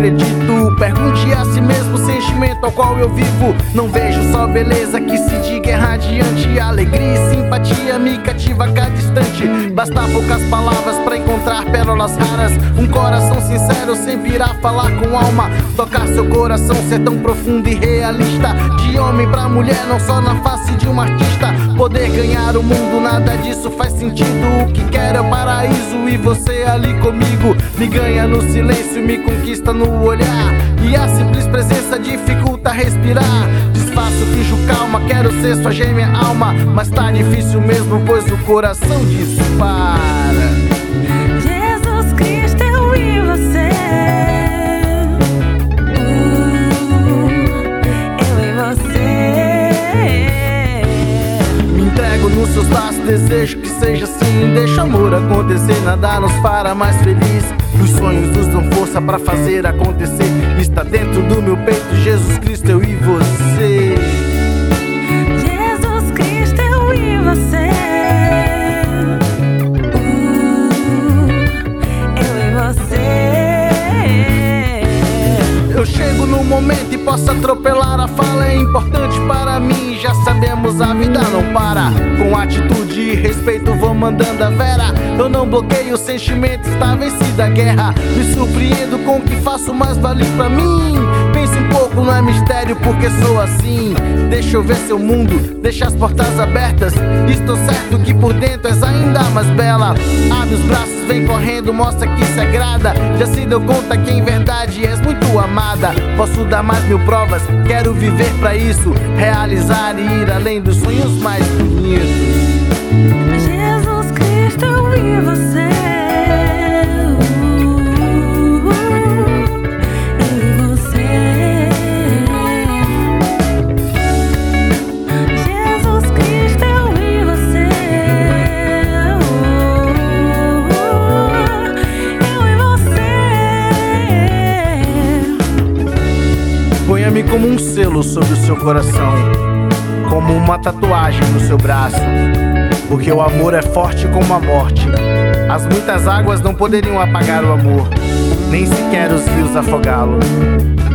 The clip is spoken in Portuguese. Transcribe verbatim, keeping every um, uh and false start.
acredito. Pergunte a si mesmo o sentimento ao qual eu vivo. Não vejo só beleza que se diga é radiante. Alegria e simpatia me cativa a cada instante. Basta poucas palavras pra encontrar pérolas raras. Um coração sincero sempre irá falar com alma. Tocar seu coração, ser tão profundo e realista. De homem pra mulher, não só na face de um artista. Poder ganhar o mundo, nada disso faz sentido. O que quero é o paraíso e você ali comigo. Me ganha no silêncio, me conquista no olhar. E a simples presença dificulta respirar. Desfaço, finjo calma, quero ser sua gêmea alma. Mas tá difícil mesmo, pois o coração dispara. Jesus Cristo, eu e você. Uh, eu e você. Me entrego nos seus braços, desejo que seja assim. Deixa o amor acontecer, nada nos fará mais feliz. Os sonhos nos dão força pra fazer acontecer. Está dentro do meu peito, Jesus Cristo, eu e você. Jesus Cristo, eu e você. Uh, eu e você. Eu chego no momento e posso atropelar a fala. É importante para mim, já sabemos, a vida não para. Com atitude e respeito vou mandando a vera. Eu não bloqueio o sentimento, está vencida a guerra. Me surpreendo com o que faço, mas vale pra mim. Pense um pouco, não é mistério porque sou assim. Deixa eu ver seu mundo, deixa as portas abertas. Estou certo que por dentro és ainda mais bela. Abre os braços, vem correndo, mostra que se agrada. Já se deu conta que em verdade és muito amada. Posso dar mais mil provas, quero viver pra isso. Realizar e ir além dos sonhos mais bonitos. Jesus Cristo, eu e você. Uh, eu e você. Jesus Cristo, eu e você. Uh, eu e você. Ponha-me como um selo sobre o seu coração, como uma tatuagem no seu braço. Porque o amor é forte como a morte. As muitas águas não poderiam apagar o amor, nem sequer os rios afogá-lo.